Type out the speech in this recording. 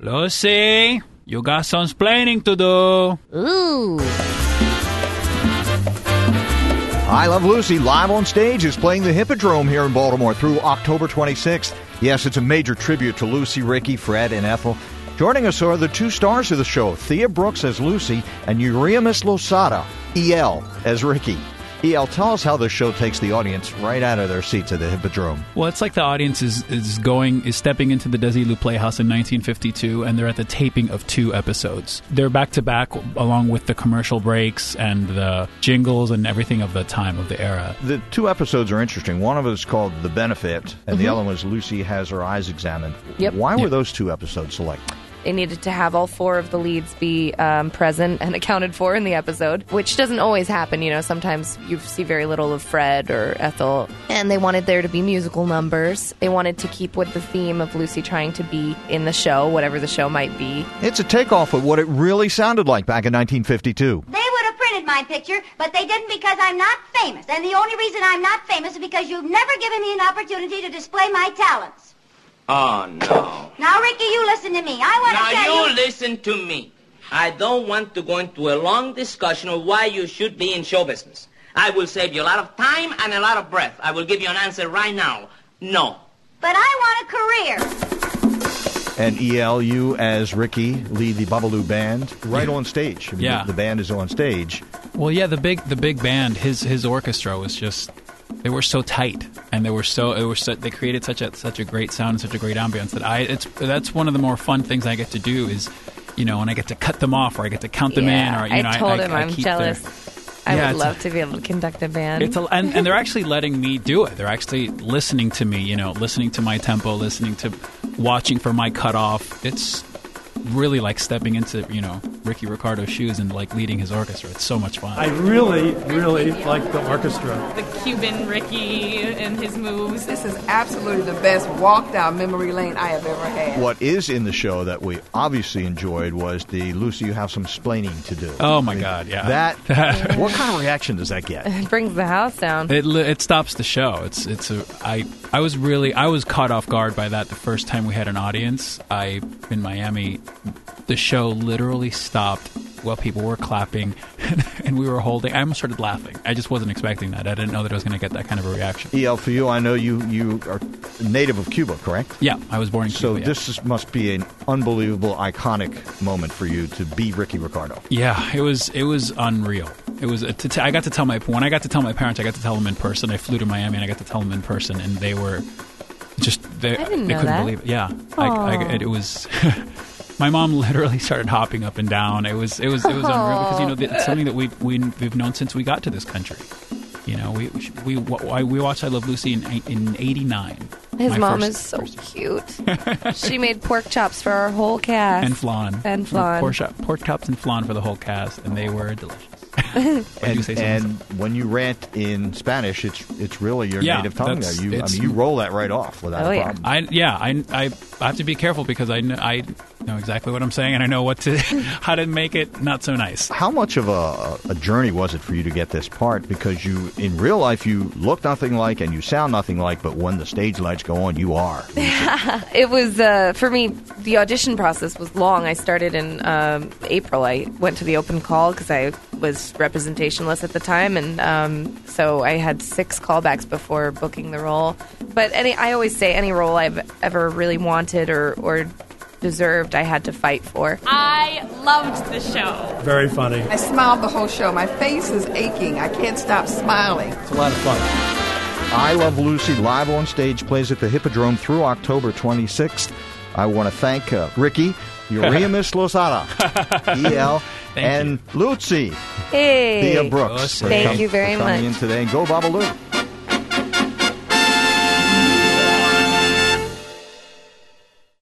Lucy, you got some splaining to do. Ooh. I Love Lucy, live on stage, is playing the Hippodrome here in Baltimore through October 26th. Yes, it's a major tribute to Lucy, Ricky, Fred, and Ethel. Joining us are the two stars of the show, Thea Brooks as Lucy and Eurymus Losada, E.L., as Ricky. E.L., tell us how the show takes the audience right out of their seats at the Hippodrome. Well, it's like the audience is stepping into the Desilu Playhouse in 1952, and they're at the taping of 2 episodes. They're back-to-back along with the commercial breaks and the jingles and everything of the time, of the era. The 2 episodes are interesting. One of it is called The Benefit, and the other one is Lucy Has Her Eyes Examined. Yep. Why were those 2 episodes selected? They needed to have all 4 of the leads be present and accounted for in the episode, which doesn't always happen. You know, sometimes you see very little of Fred or Ethel, and they wanted there to be musical numbers. They wanted to keep with the theme of Lucy trying to be in the show, whatever the show might be. It's a takeoff of what it really sounded like back in 1952. They would have printed my picture, but they didn't because I'm not famous. And the only reason I'm not famous is because you've never given me an opportunity to display my talents. Oh, no. Now, Ricky, you listen to me. I want to tell Now, you... you listen to me. I don't want to go into a long discussion of why you should be in show business. I will save you a lot of time and a lot of breath. I will give you an answer right now. No. But I want a career. And E.L., you as Ricky lead the Babalu Band right on stage. I mean, Yeah. The band is on stage. Well, yeah, the big band, his orchestra was just, they were so tight, and they created such a great sound and such a great ambience that's one of the more fun things I get to do is, you know, when I get to cut them off or I get to count them in, or you know, I told him I I'm keep jealous. I would love to be able to conduct a band. And they're actually letting me do it. They're actually listening to me, you know, listening to my tempo, watching for my cutoff. It's really like stepping into, you know, Ricky Ricardo's shoes and like leading his orchestra. It's so much fun. I really, really like the orchestra. The Cuban Ricky and his moves. This is absolutely the best walk down memory lane I have ever had. What is in the show that we obviously enjoyed was the Lucy, you have some splaining to do. Oh my God, yeah. That what kind of reaction does that get? It brings the house down. It stops the show. I was caught off guard by that the first time we had an audience. In Miami, the show literally stopped while people were clapping and we were holding. I almost started laughing. I just wasn't expecting that. I didn't know that I was going to get that kind of a reaction. E.L., for you, I know you are native of Cuba, correct? Yeah, I was born in Cuba. So this must be an unbelievable, iconic moment for you to be Ricky Ricardo. Yeah, it was unreal. It was. I got to tell when I got to tell my parents, I got to tell them in person. I flew to Miami and I got to tell them in person, and they were just they couldn't believe it. Yeah, it was. My mom literally started hopping up and down. It was unreal because, you know, it's something that we've known since we got to this country. You know, we watched I Love Lucy in '89. His mom is so cute. She made pork chops for our whole cast. And flan. Pork chops and flan for the whole cast, and they were delicious. and when you rant in Spanish, it's really your native tongue there. You roll that right off without a problem. I have to be careful because I know exactly what I'm saying, and I know how to make it not so nice. How much of a journey was it for you to get this part? Because you, in real life, you look nothing like and you sound nothing like, but when the stage lights go on, you are. It was, for me, the audition process was long. I started in April. I went to the open call because I was representationless at the time, and so I had 6 callbacks before booking the role. But I always say any role I've ever really wanted or deserved, I had to fight for. I loved the show. Very funny. I smiled the whole show. My face is aching. I can't stop smiling. It's a lot of fun. I Love Lucy, live on stage, plays at the Hippodrome through October 26th. I want to thank Ricky, Eurymus Losada, E.L., and Lucy. Hey. Thea Brooks. Thank you very much. For coming in today. And go Babalu.